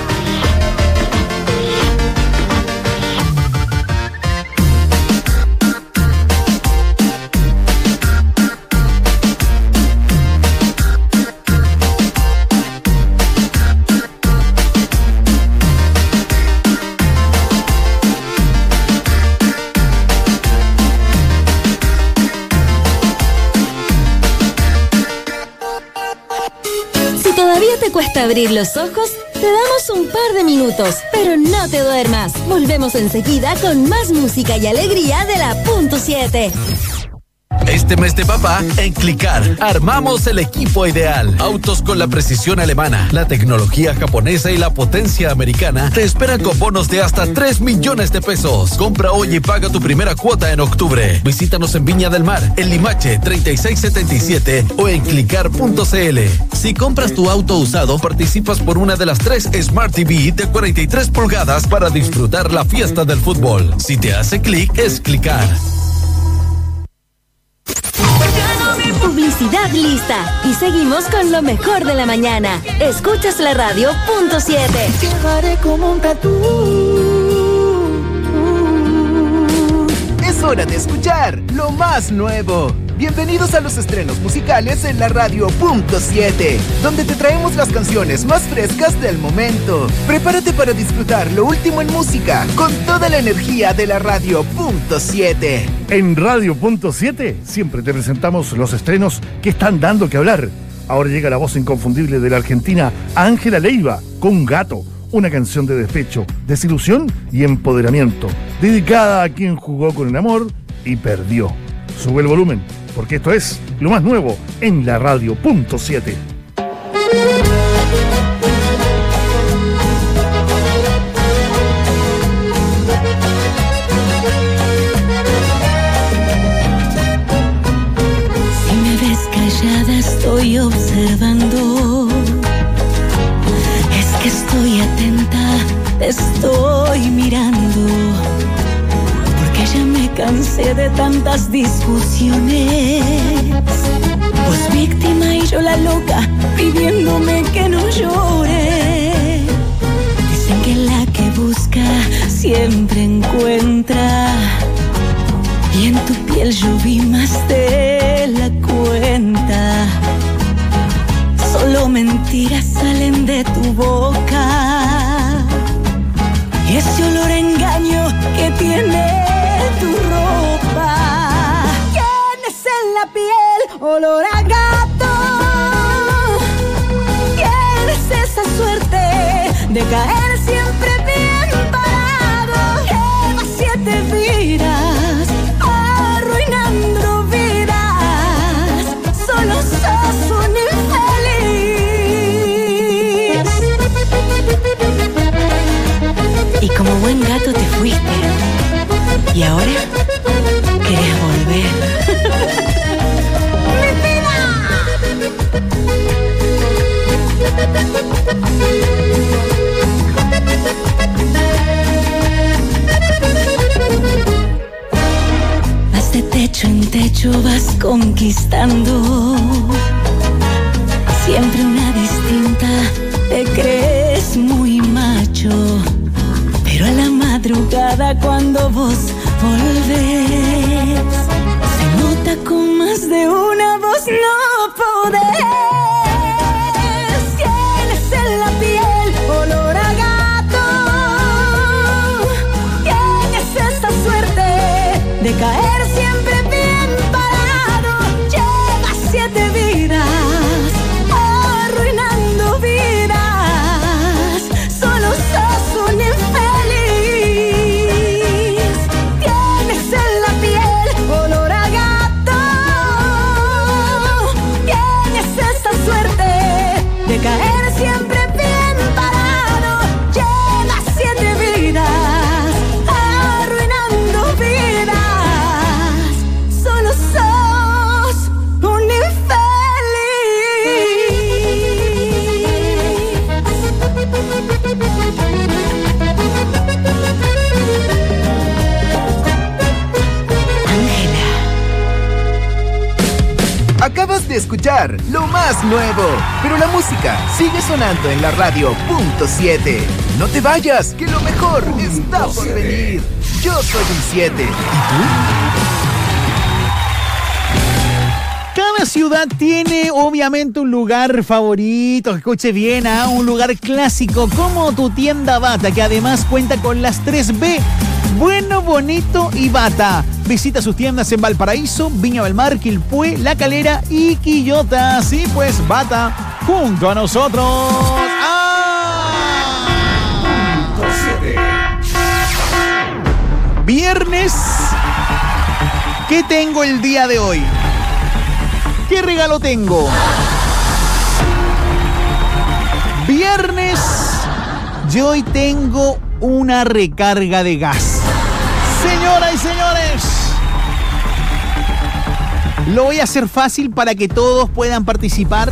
Si todavía te cuesta abrir los ojos, te damos un par de minutos, pero no te duermas. Volvemos enseguida con más música y alegría de la Punto 7. Este mes de papá, en Clicar, armamos el equipo ideal. Autos con la precisión alemana, la tecnología japonesa y la potencia americana te esperan con bonos de hasta 3 millones de pesos. Compra hoy y paga tu primera cuota en octubre. Visítanos en Viña del Mar, en Limache 3677 o en clicar.cl. Si compras tu auto usado, participas por una de las 3 Smart TV de 43 pulgadas para disfrutar la fiesta del fútbol. Si te hace clic, es Clicar. Publicidad lista. Y seguimos con lo mejor de la mañana. Escuchas la radio Punto 7. Llevaré como un tatú. Es hora de escuchar lo más nuevo. Bienvenidos a los estrenos musicales en la radio Punto 7, donde te traemos las canciones más frescas del momento. Prepárate para disfrutar lo último en música con toda la energía de la radio Punto 7. En Radio Punto 7 siempre te presentamos los estrenos que están dando que hablar. Ahora llega la voz inconfundible de la argentina Ángela Leiva con Gato, una canción de despecho, desilusión y empoderamiento, dedicada a quien jugó con el amor y perdió. Sube el volumen, porque esto es lo más nuevo en la radio Punto 7. cansé de tantas discusiones. Vos víctima y yo la loca, pidiéndome que no llore. Dicen que la que busca siempre encuentra. Y en tu piel yo vi más de la cuenta. Solo mentiras salen de tu boca. Y ese olor a engaño que tiene tu ropa. Tienes en la piel olor a gato. Tienes esa suerte de caer siempre bien parado. Llevas 7 vidas arruinando vidas. Solo sos un infeliz. Y como buen gato te fuiste. Y ahora querés volver. ¡Mi Vas de techo en techo, vas conquistando. Siempre una distinta, te crees muy macho. Pero a la madrugada cuando vos volvés, se nota con más de una voz no podés. Tienes en la piel olor a gato. Tienes esa suerte de caer siempre bien parado. Llevas 7 vidas arruinando vidas. Solo sos un infeliz. De caer siempre bien parado. Llevas 7 vidas arruinando vidas. Solo sos un Acabas de escuchar lo más nuevo, pero la música sigue sonando en la radio .7. No te vayas, que lo mejor está por venir. Yo soy un 7. ¿Y tú? Cada ciudad tiene obviamente un lugar favorito, escuche bien, un lugar clásico como tu tienda Bata, que además cuenta con las 3B, bueno, bonito y Bata. Visita sus tiendas en Valparaíso, Viña del Mar, Quilpué, La Calera y Quillota. Sí, pues Bata, junto a nosotros. Viernes. ¿Qué tengo el día de hoy? ¿Qué regalo tengo? Viernes. Yo hoy tengo una recarga de gas. Señoras y señores, lo voy a hacer fácil para que todos puedan participar.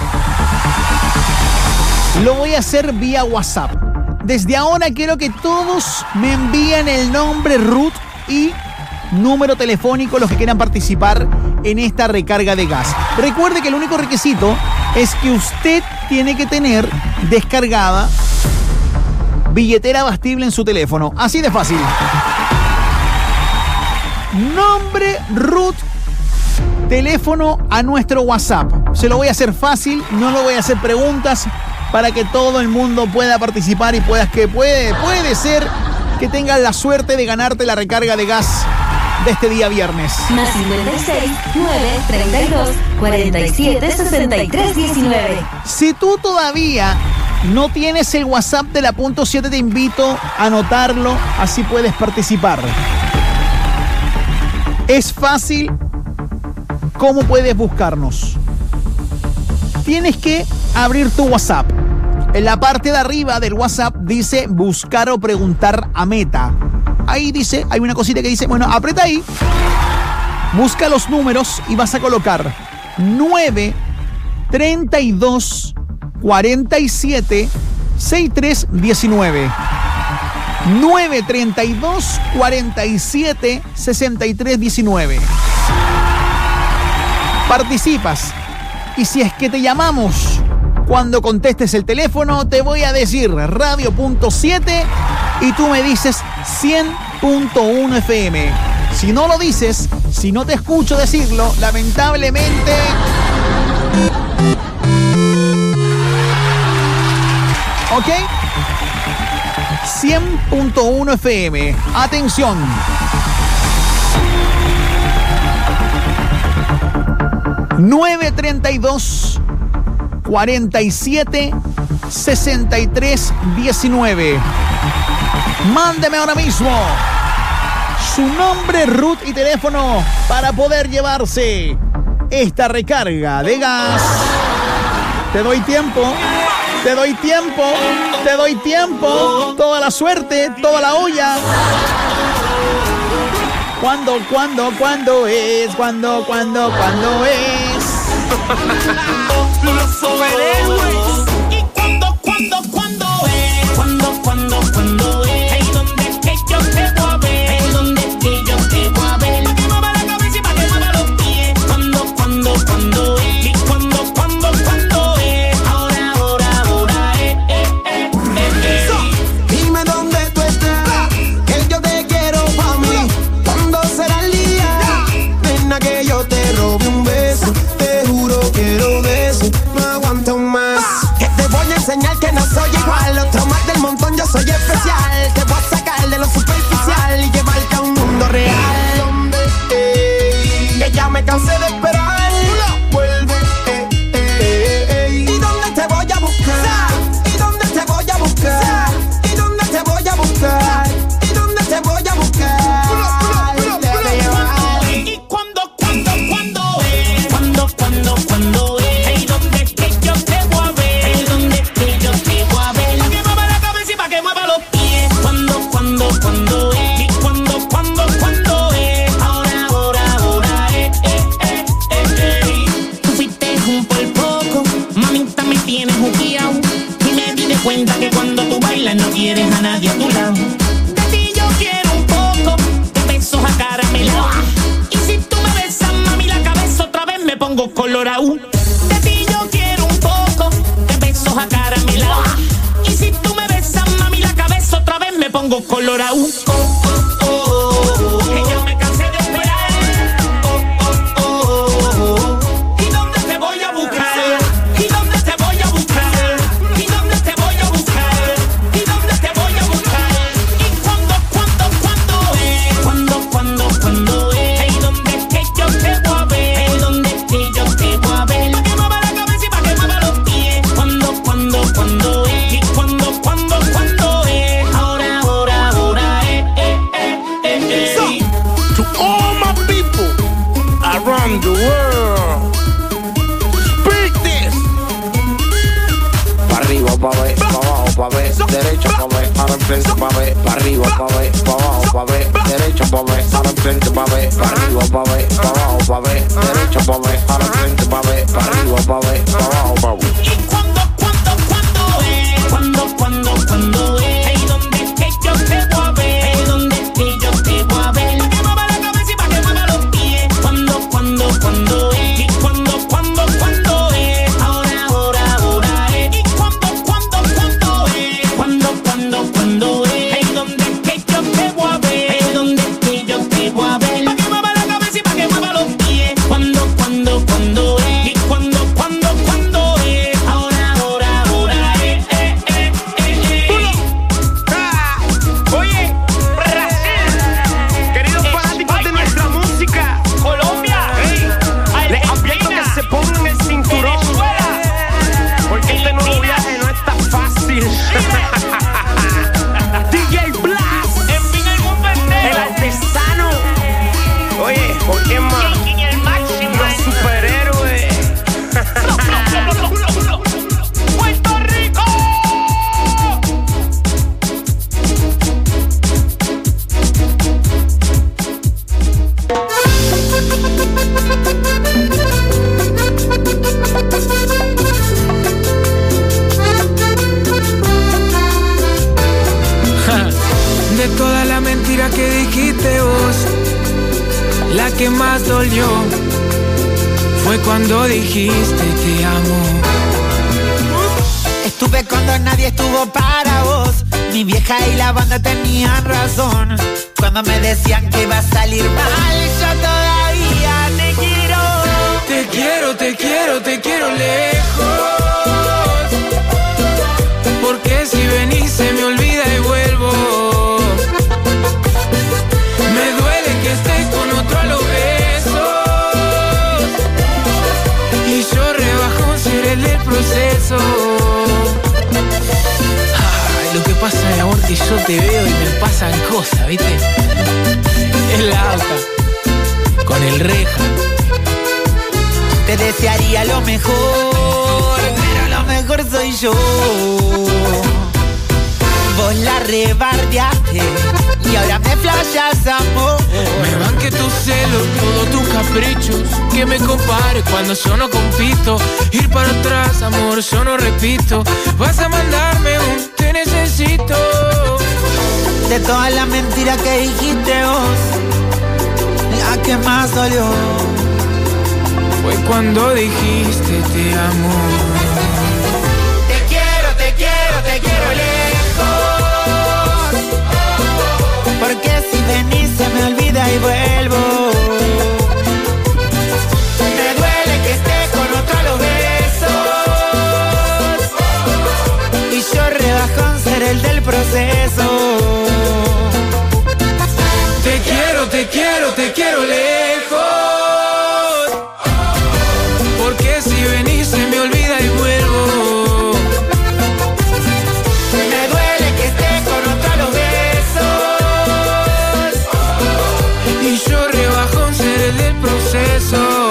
Lo voy a hacer vía WhatsApp. Desde ahora quiero que todos me envíen el nombre, Ruth, y número telefónico los que quieran participar en esta recarga de gas. Recuerde que el único requisito es que usted tiene que tener descargada billetera Bastible en su teléfono. Así de fácil. Nombre, Ruth, teléfono a nuestro WhatsApp. Se lo voy a hacer fácil, no lo voy a hacer preguntas para que todo el mundo pueda participar y puede ser que tengas la suerte de ganarte la recarga de gas de este día viernes. Más 56 932 47 63 19. Si tú todavía no tienes el WhatsApp de la .7, te invito a anotarlo, así puedes participar. Es fácil. ¿Cómo puedes buscarnos? Tienes que abrir tu WhatsApp. En la parte de arriba del WhatsApp dice buscar o preguntar a Meta. Ahí dice, hay una cosita que dice, bueno, aprieta ahí, busca los números y vas a colocar 9 32 47 63 19. 932-47-6319. Participas. Y si es que te llamamos, cuando contestes el teléfono, te voy a decir Radio.7 y tú me dices 100.1 FM. Si no lo dices, si no te escucho decirlo, lamentablemente... ¿Ok? 100.1 FM. Atención. (932-47-6319). Mándeme ahora mismo su nombre, root y teléfono para poder llevarse esta recarga de gas. Te doy tiempo. Te doy tiempo. Te doy tiempo. Toda la suerte, toda la olla. ¿Cuándo es? ¿Cuándo es? Los superhéroes. ¿Y cuándo es? ¿Cuándo es? Ahí donde es que yo te voy a ver. Ahí donde es que yo te voy a ver. Pa' que mueva la cabeza y pa' que mueva los pies. ¿Cuándo es? ¿Y cuándo es? Ahora es. Dime dónde tú estás, que yo te quiero pa' mí. ¿Cuándo será el día? Nena, que yo te robe un beso. Te juro quiero de eso, no aguanto más. Que te voy a enseñar que no soy igual. Otro más del montón, yo soy especial. Te voy a sacar de lo superficial y llevarte a un mundo real. ¿Dónde que ya me cansé de esperar? Vuelve, ¿y dónde te voy a buscar? ¿Y dónde te voy a buscar? ¿Y dónde te voy a buscar? ¿Y dónde te voy a buscar? ¿Y cuándo es? ¿Cuándo es? Ahí donde es que yo te voy a ver. Ahí donde es que yo te voy a ver. Pa' que mueva la cabeza y pa' que mueva los pies. ¿Cuándo es? ¿Y cuándo es? Ahora es. Tú fuiste un por poco, mamita me tienes juqueado. Y me di de cuenta que cuando tú bailas no quieres a nadie a tu lado. De ti yo quiero un poco, de besos a caramelo. Y si tú me besas, mami, la cabeza otra vez me pongo colorado. De ti yo quiero un poco, de besos a caramelo. Y si tú me besas, mami, la cabeza otra vez me pongo colorado. Que ya me cansé de esperar. ¿Y dónde te voy a buscar? ¿Y dónde te voy a buscar? ¿Y dónde te voy a buscar? ¿Y dónde te voy a buscar? ¿Y cuándo es? ¿Cuándo es? Ahí donde es que yo te voy a ver. Ahí donde es que yo te voy a ver. Pa' que mueva la cabeza y pa' que mueva los pies. ¿Cuándo es? ¿Y cuándo es? Ahora es. To all my people around the world, speak this. Pa' arriba, pa' ver, pa' abajo, pa' ver, derecho, pa' ver, ahora enfrente, pa' ver, pa' arriba, pa' ver, pa' abajo, pa' ver, derecho, pa' ver, ahora enfrente, pa' ver, pa' arriba, pa' ver, pa' abajo, pa' ver, derecho, pa' ver, ahora enfrente, pa' ver, pa' arriba, pa' ver, pa' abajo, pa' ver. ¿Y cuándo es? ¿Cuándo es? Ahí donde es que yo te voy a ver. Ahí donde es que yo te voy a ver. Pa' que mueva la cabeza y pa' que mueva los pies. ¿Cuándo es? ¿Y cuándo es? Ahora es. ¿Y cuándo es? ¿Cuándo es? Ahí donde es que yo te voy a ver. Ahí donde es que yo te voy a ver. Pa' que mueva la cabeza y pa' que mueva los pies. ¿Cuándo es? ¿Y cuándo es? mentira que dijiste vos, la que más dolió, fue cuando dijiste te amo. Estuve cuando nadie estuvo para vos. Mi vieja y la banda tenían razón cuando me decían que iba a salir mal. Yo todavía te quiero. Te quiero, te quiero, te quiero lejos. Porque si venís se me olvida y vuelvo. Me duele que estés con otro a los besos. Y yo rebajo ser el del proceso. Lo que pasa, mi amor, que yo te veo y me pasan cosas, ¿viste? Es la alta, con el reja. Te desearía lo mejor, pero lo mejor soy yo. Vos la rebardeaste y ahora me flashas, amor. Me van que tus celos, todos tus caprichos, que me compares cuando yo no compito. Ir para atrás, amor, yo no repito. Vas a mandarme un te necesito. De todas las mentiras que dijiste vos, la que más dolió fue cuando dijiste te amo. Te quiero, te quiero, te quiero lejos. Porque si venís se me olvida y vuelvo. Me duele que estés con otro a los besos. Y yo rebajo en ser el del proceso. Te quiero, te quiero, te quiero lejos. Porque si venís se me olvida y vuelvo. Me duele que estés con otro a los besos. Y yo rebajo en ser el del proceso.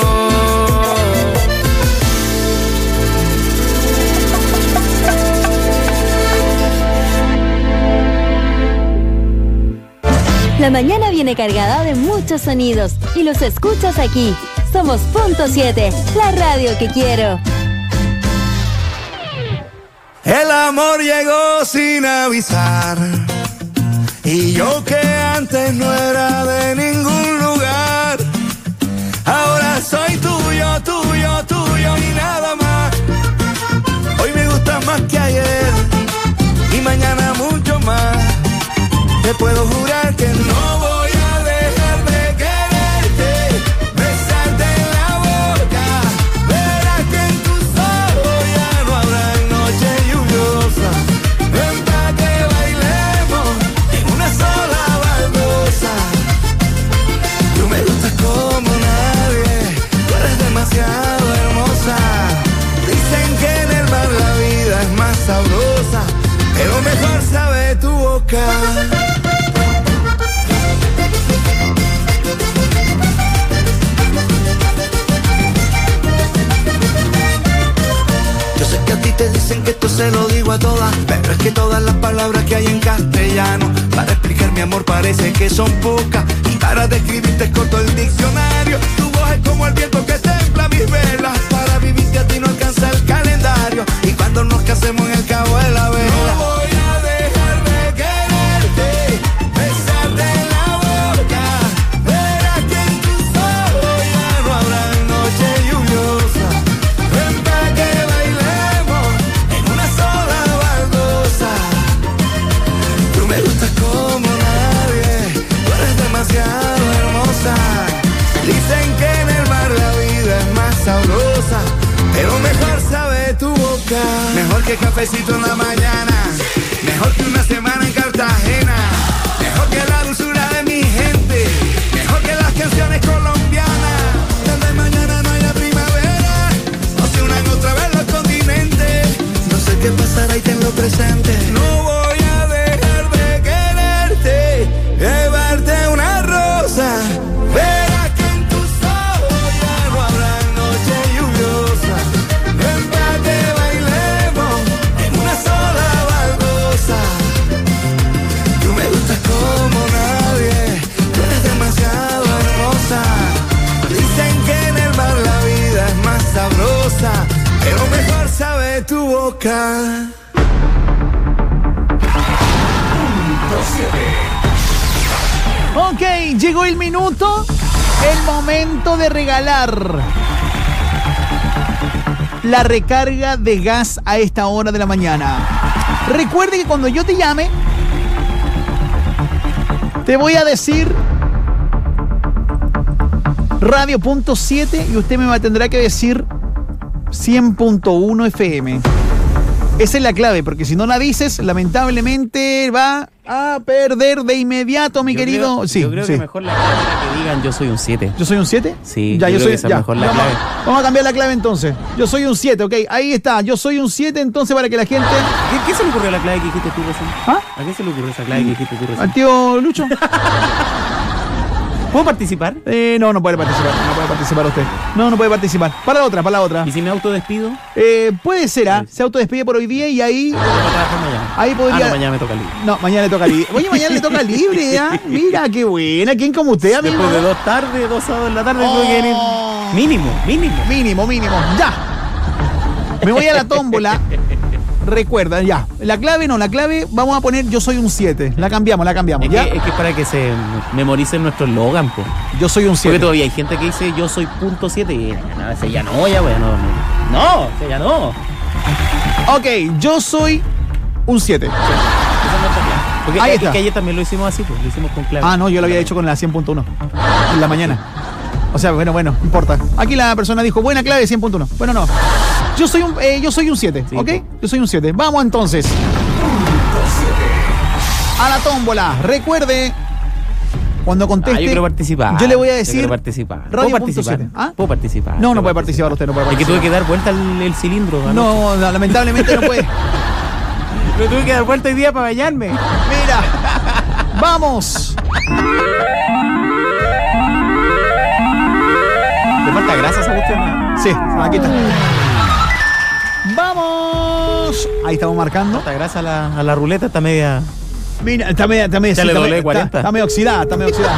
La mañana viene cargada de muchos sonidos y los escuchas aquí. Somos Punto 7, la radio que quiero. El amor llegó sin avisar y yo que antes no era de ningún lugar, ahora soy tuyo, tuyo, tuyo y nada más. Hoy me gusta más que ayer y mañana mucho más. Te puedo jurar que no voy a dejar de quererte, besarte en la boca. Verás que en tus ojos ya no habrá noche lluviosa. Ven pa' que bailemos en una sola baldosa. Tú me gustas como nadie, tú eres demasiado hermosa. Dicen que en el mar la vida es más sabrosa, pero mejor sabe tu boca. Te dicen que esto se lo digo a todas, pero es que todas las palabras que hay en castellano para explicar mi amor parece que son pocas, y para describirte es corto el diccionario. Tu voz es como el viento que templa mis velas, para vivirte a ti no alcanza el calendario, y cuando nos casemos en el cabo de la vela no voy a dejar de quererte, besarte en la boca. Verás que en tus ojos ya no habrá noche lluviosa. Ven pa' que me gustas como nadie, tú eres demasiado hermosa. Dicen que en el mar la vida es más sabrosa, pero mejor sabe tu boca. Mejor que cafecito en la mañana, mejor que una semana en Cartagena, mejor que la dulzura de mi gente, mejor que las canciones colombianas. Donde mañana no haya primavera, o se unan otra vez los continentes. No sé qué pasará y tenlo presente. No voy a dejar de quererte, llevarte una rosa. Verás que en tus ojos ya no habrá noche lluviosa. Ven pa' que bailemos en una sola baldosa. Tú me gustas como nadie, tú eres demasiado hermosa. Dicen que en el mar la vida es más sabrosa, pero mejor sabe tu boca. Ok, llegó el minuto, el momento de regalar la recarga de gas a esta hora de la mañana. Recuerde que cuando yo te llame, te voy a decir Radio.7 y usted me tendrá que decir 100.1 FM. Esa es la clave, porque si no la dices, lamentablemente va a perder de inmediato, mi querido. Yo creo que mejor la clave es que digan yo soy un 7. ¿Yo soy un 7? Sí, ya, yo soy. Esa mejor la clave. Vamos a cambiar la clave entonces. Yo soy un 7, ok. Ahí está. Yo soy un 7, entonces para que la gente. ¿Qué se le ocurrió la clave que dijiste tú recién? ¿Ah? ¿A qué se le ocurrió esa clave que dijiste tú recién? Al tío Lucho. ¿Puedo participar? No puede participar. No puede participar usted. No puede participar. Para la otra. ¿Y si me autodespido? Puede ser, ¿ah? Se autodespide por hoy día y ahí. Ahí podría. No, mañana me toca libre. No, mañana le toca libre. Oye, mañana le toca libre, ¿ah? Mira, qué buena. ¿Quién como usted, amigo? Después de 2 tardes, 2 sábados en la tarde, tuve que venir. Mínimo. Ya. Me voy a la tómbola. Recuerda, ya. La clave, vamos a poner yo soy un 7. La cambiamos, ¿ya? Es que es para que se memoricen nuestro eslogan, po. Yo soy un 7. Porque todavía hay gente que dice yo soy .7 y a veces ya no. Ok, yo soy un 7. Esa es nuestra clave. Porque Ahí es está. que ayer también lo hicimos así, pues, lo hicimos con clave. Ah, no, yo lo había hecho con la 100.1 en la mañana. O sea, bueno, no importa. Aquí la persona dijo, buena clave 100.1. Bueno, no. Yo soy un 7, sí, ¿ok? Yo soy un 7. Vamos entonces a la tómbola. Recuerde, cuando conteste, yo quiero participar. yo le voy a decir ¿Puedo participar? ¿Ah? ¿Puedo participar? No puede participar usted, no puede Es que participar. tuve que dar vuelta el cilindro. No, lamentablemente no puede. Pero tuve que dar vuelta hoy día para bañarme. Mira, vamos. ¿Le falta grasa a esa cuestión? Sí, aquí está. ¡Vamos! Ahí estamos marcando. Falta grasa a la ruleta, está media. Mira, está media. Ya le doblé 40. Está medio oxidada,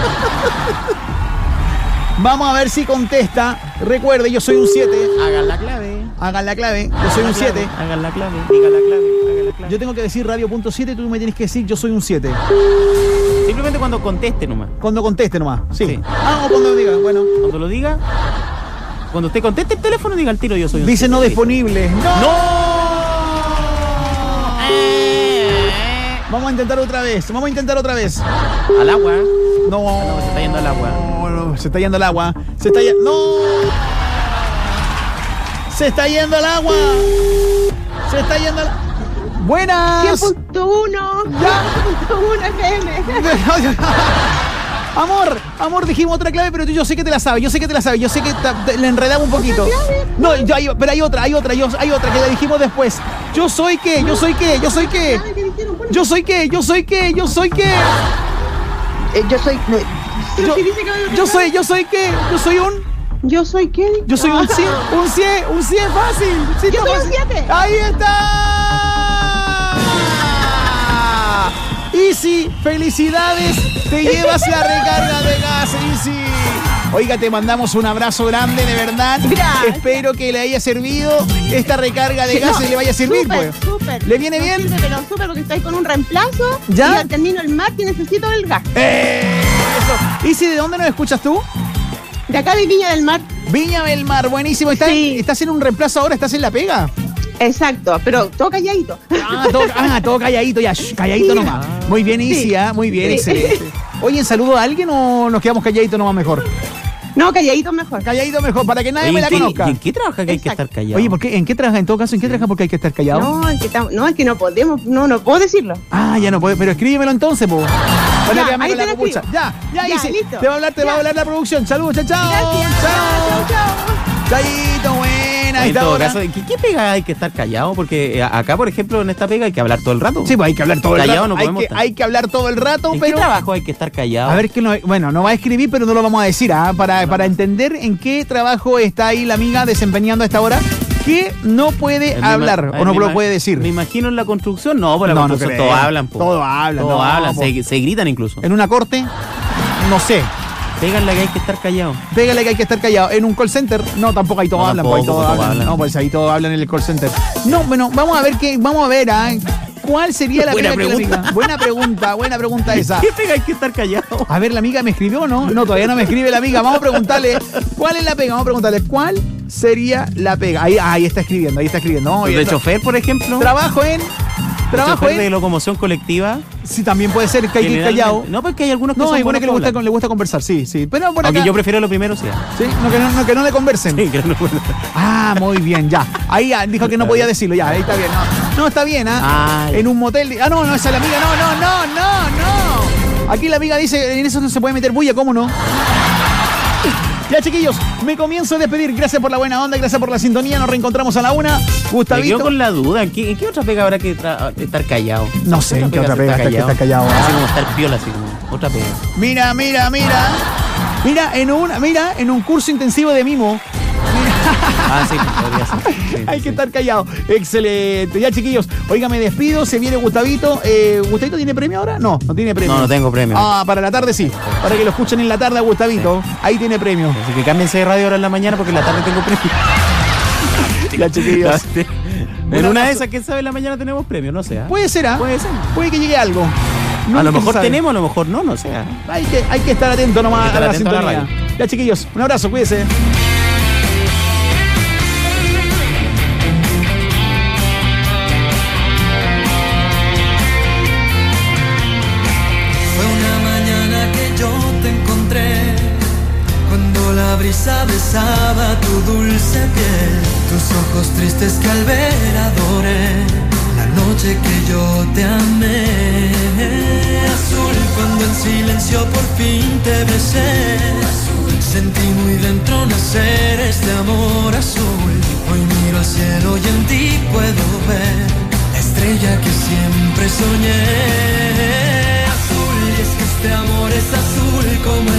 Vamos a ver si contesta. Recuerde, yo soy un 7. Hagan la clave. Yo soy un 7. Hagan la clave. Diga la clave. Yo tengo que decir Radio.7 y tú me tienes que decir yo soy un 7. Simplemente cuando conteste nomás. Cuando conteste nomás, sí. Ah, o cuando lo diga, bueno. Cuando lo diga. Cuando usted conteste el teléfono, diga al tiro yo soy un 7. Dice no disponible. ¡No! Vamos a intentar otra vez. Al agua. No, se está yendo al agua. No, se está yendo al agua. ¡No! Se está yendo al agua. ¡Buenas! 100.1. Ya. 100.1 FM. Amor, dijimos otra clave, pero yo sé que te la sabes. Yo sé que le enredamos un poquito. No, pero hay otra que la dijimos después. Yo soy qué. Yo soy un 100 fácil. Sí, yo soy un 7. Ahí está. Easy, felicidades. Te llevas la recarga de gas, Easy. Oiga, te mandamos un abrazo grande, de verdad. Gracias. Espero que le haya servido esta recarga de gas y le vaya a servir, súper, pues. Súper. ¿Le viene bien? Sirve, pero súper, porque estoy con un reemplazo. ¿Ya? Y al termino el martes necesito el gas. Eso. Easy, ¿de dónde nos escuchas tú? De acá de Viña del Mar. Viña del Mar, buenísimo. ¿Estás en un reemplazo ahora? ¿Estás en la pega? Exacto, pero todo calladito. Todo calladito, ya, calladito Sí. nomás. Muy bien, Easy, muy bien, Sí. excelente. Oye, ¿saludo a alguien o nos quedamos calladitos nomás mejor? No, calladito mejor. Calladito mejor, para que nadie Oye, me la conozca. ¿Y en qué trabaja que hay que estar callado? Oye, ¿por qué? ¿En qué trabaja? En todo caso, ¿en qué trabaja porque hay que estar callado? No, es que no podemos, no puedo decirlo. Ah, ya no puede, pero escríbemelo entonces, po. Ya, ahí te lo escribo. Ya, Easy. listo. Te va a hablar la producción. Saludos, chao. Gracias. Chao. Chaito, buena. En todo caso, ¿qué pega hay que estar callado? Porque acá, por ejemplo, en esta pega hay que hablar todo el rato. Sí, pues hay que hablar todo el rato. Callado no podemos estar. Hay que hablar todo el rato, ¿En pero... qué trabajo hay que estar callado? A ver, no va a escribir, pero no lo vamos a decir, para entender en qué trabajo está ahí la amiga desempeñando a esta hora, que no puede hablar o no lo puede decir. Me imagino en la construcción, no, por la construcción creo. todos hablan. Po. Todos hablan. Todos hablan, se gritan incluso. En una corte, no sé. Pégale que hay que estar callado. Pégale que hay que estar callado. En un call center, no, tampoco ahí todos hablan. Tampoco, todos hablan. No, pues ahí todos hablan en el call center. No, bueno, vamos a ver ¿Cuál sería la Buena pega que la pregunta. amiga? Buena pregunta esa. ¿Qué pega hay que estar callado? A ver, ¿la amiga me escribió o no? No, todavía no me escribe la amiga. Vamos a preguntarle, ¿cuál es la pega? Vamos a preguntarle, ¿cuál sería la pega? Ahí está escribiendo, No, ¿De chofer, por ejemplo? Trabajo chofer de locomoción colectiva. Sí, también puede ser que hay que ir callado. No, porque hay algunos que No, son hay buenos que buenos le gusta conversar, sí. Pero por Aunque acá- yo prefiero lo primero, sí. Sí, que no le conversen. Sí, que no. Ah, muy bien, ya. Ahí ya, dijo que no podía decirlo, ya, ahí está bien. No, está bien, ¿ah? En un motel. No, esa es la amiga. No. Aquí la amiga dice, en eso no se puede meter bulla, ¿cómo no? Ya, chiquillos, me comienzo a despedir. Gracias por la buena onda, gracias por la sintonía. Nos reencontramos a la 1. Me Gustavito. quedo con la duda. ¿En qué otra pega habrá que estar callado? No sé en qué otra pega está que estar callado. Así como estar piola, así como otra pega. Mira. Mira, en un curso intensivo de mimo. Sí, podría ser. Sí, Hay que estar callado. Excelente. Ya, chiquillos, oiga, me despido. Se viene Gustavito. ¿Gustavito tiene premio ahora? No tiene premio. No tengo premio. Para la tarde sí. Para que lo escuchen en la tarde a Gustavito. Sí. Ahí tiene premio. Así que cámbiense de radio ahora en la mañana porque en la tarde tengo premio. Ya, chiquillos. En una de esas, ¿quién sabe? En la mañana tenemos premio, no sé. Puede ser, ¿ah? Puede ser. Puede que llegue algo. A lo mejor tenemos, a lo mejor no sé. Hay que estar atento nomás a la sintonía. Ya, chiquillos, un abrazo, cuídense. La brisa besaba tu dulce piel, tus ojos tristes que al ver adoré, la noche que yo te amé. Azul, cuando en silencio por fin te besé, sentí muy dentro nacer este amor azul. Hoy miro al cielo y en ti puedo ver la estrella que siempre soñé. Azul, y es que este amor es azul como el